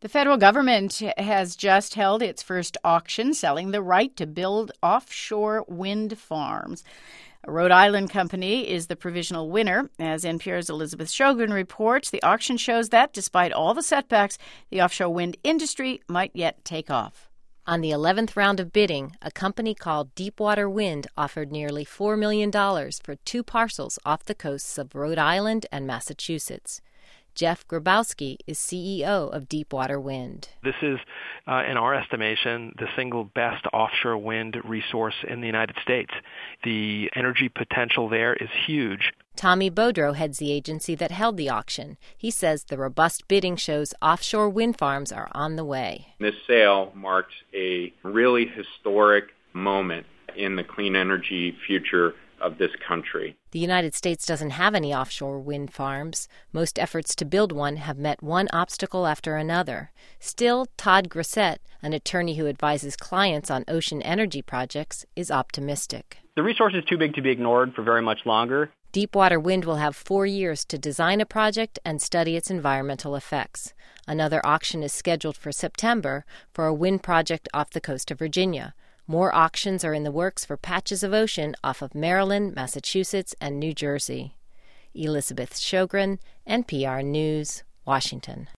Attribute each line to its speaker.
Speaker 1: The federal government has just held its first auction selling the right to build offshore wind farms. A Rhode Island company is the provisional winner. As NPR's Elizabeth Sjogren reports, the auction shows that, despite all the setbacks, the offshore wind industry might yet take off.
Speaker 2: On the 11th round of bidding, a company called Deepwater Wind offered nearly $4 million for 2 parcels off the coasts of Rhode Island and Massachusetts. Jeff Grabowski is CEO of Deepwater Wind.
Speaker 3: This is, in our estimation, the single best offshore wind resource in the United States. The energy potential there is huge.
Speaker 2: Tommy Bodrow heads the agency that held the auction. He says the robust bidding shows offshore wind farms are on the way.
Speaker 4: This sale marks a really historic moment in the clean energy future of this country.
Speaker 2: The United States doesn't have any offshore wind farms. Most efforts to build one have met one obstacle after another. Still, Todd Grissett, an attorney who advises clients on ocean energy projects, is optimistic.
Speaker 5: The resource is too big to be ignored for very much longer.
Speaker 2: Deepwater Wind will have 4 years to design a project and study its environmental effects. Another auction is scheduled for September for a wind project off the coast of Virginia. More auctions are in the works for patches of ocean off of Maryland, Massachusetts, and New Jersey. Elizabeth Sjogren, NPR News, Washington.